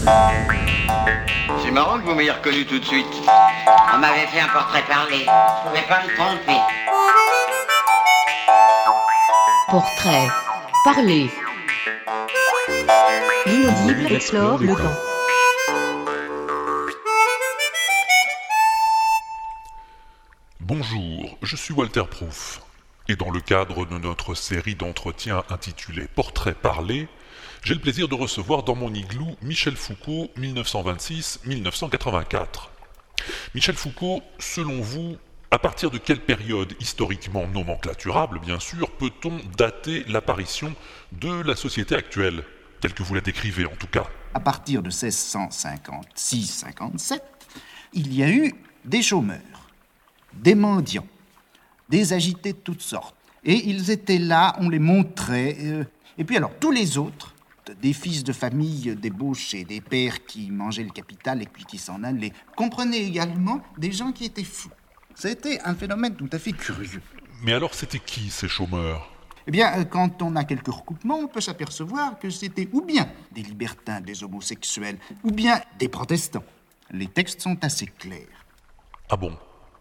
C'est marrant que vous m'ayez reconnu tout de suite. On m'avait fait un portrait parlé. Je pouvais pas me tromper. Portrait parlé. L'inaudible explore le temps. Bonjour, je suis Walter Proof. Et dans le cadre de notre série d'entretiens intitulée Portrait parlé, j'ai le plaisir de recevoir dans mon igloo Michel Foucault, 1926-1984. Michel Foucault, selon vous, à partir de quelle période historiquement nomenclaturable, bien sûr, peut-on dater l'apparition de la société actuelle, telle que vous la décrivez en tout cas? À partir de 1656-57, il y a eu des chômeurs, des mendiants, des agités de toutes sortes. Et ils étaient là, on les montrait. Et puis alors, tous les autres, des fils de famille débauchés, des pères qui mangeaient le capital et puis qui s'en allaient, comprenaient également des gens qui étaient fous. C'était un phénomène tout à fait curieux. Mais alors c'était qui ces chômeurs? Eh bien, quand on a quelques recoupements, on peut s'apercevoir que c'était ou bien des libertins, des homosexuels, ou bien des protestants. Les textes sont assez clairs. Ah bon?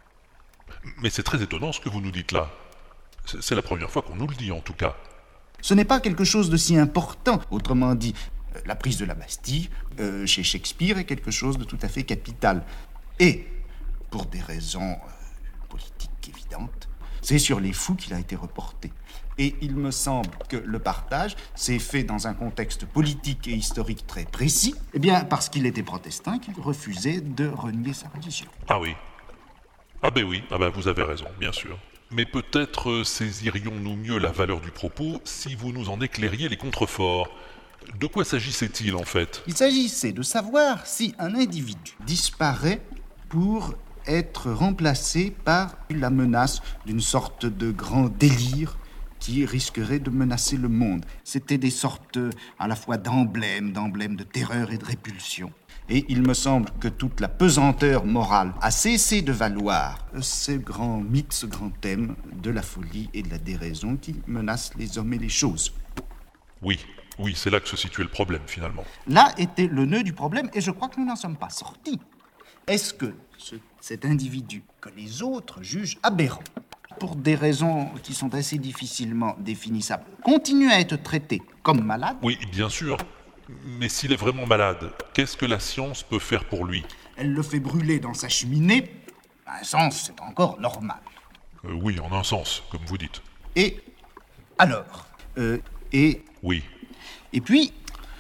Mais c'est très étonnant ce que vous nous dites là. C'est la première fois qu'on nous le dit en tout cas. Ce n'est pas quelque chose de si important. Autrement dit, la prise de la Bastille, chez Shakespeare, est quelque chose de tout à fait capital. Et, pour des raisons politiques évidentes, c'est sur les fous qu'il a été reporté. Et il me semble que le partage s'est fait dans un contexte politique et historique très précis, eh bien parce qu'il était protestant, qu'il refusait de renier sa religion. Ah oui. Ah ben oui, vous avez raison, bien sûr. Mais peut-être saisirions-nous mieux la valeur du propos si vous nous en éclairiez les contreforts. De quoi s'agissait-il en fait? Il s'agissait de savoir si un individu disparaît pour être remplacé par la menace d'une sorte de grand délire qui risquerait de menacer le monde. C'était des sortes à la fois d'emblèmes de terreur et de répulsion. Et il me semble que toute la pesanteur morale a cessé de valoir ce grand mythe, ce grand thème de la folie et de la déraison qui menace les hommes et les choses. Oui, c'est là que se situait le problème finalement. Là était le nœud du problème et je crois que nous n'en sommes pas sortis. Est-ce que cet individu que les autres jugent aberrant, pour des raisons qui sont assez difficilement définissables, continue à être traité comme malade? Oui, bien sûr. Mais s'il est vraiment malade, qu'est-ce que la science peut faire pour lui? Elle le fait brûler dans sa cheminée. À un sens, c'est encore normal. Oui, en un sens, comme vous dites. Et alors Oui. Et puis...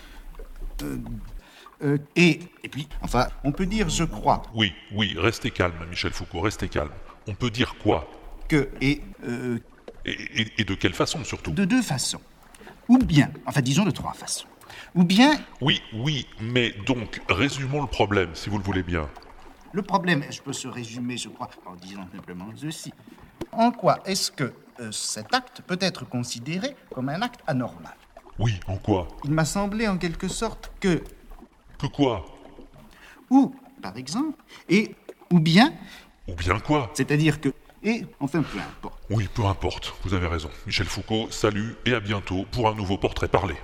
Et puis, enfin, on peut dire, je crois... Oui, restez calme, Michel Foucault, restez calme. On peut dire quoi? Et de quelle façon, surtout? De deux façons. Ou bien, enfin, disons de trois façons. Ou bien... Oui, mais donc, résumons le problème, si vous le voulez bien. Le problème, je peux se résumer, je crois, en disant simplement ceci. En quoi est-ce que cet acte peut être considéré comme un acte anormal? Oui, en quoi? Il m'a semblé en quelque sorte que... Que quoi? Ou, par exemple, ou bien... Ou bien quoi? C'est-à-dire que... enfin, peu importe. Oui, peu importe, vous avez raison. Michel Foucault, salut et à bientôt pour un nouveau portrait parlé.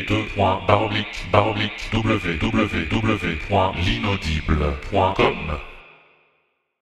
http://www.l'inaudible.com